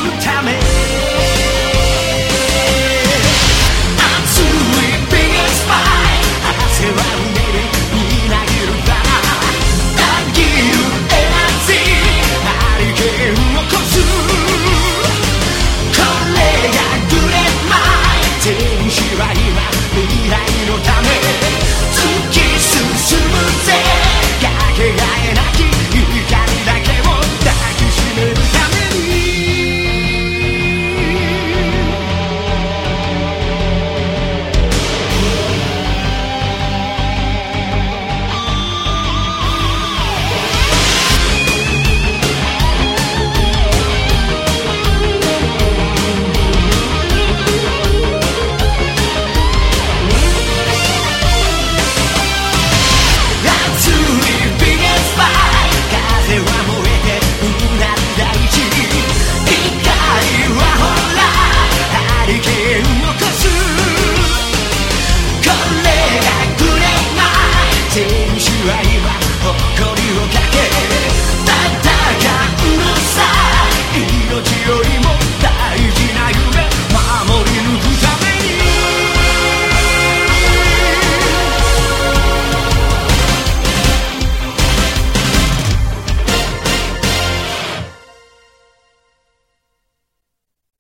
ため熱いビッグスパイ汗は胸でみなぎるからたぎるエナジーハリケーンを起こすこれがグレートマイン天使は今未来のため突き進むぜかけがえなき光だけを抱きしめるため天使は今誇りをかけ戦うのさ命よりも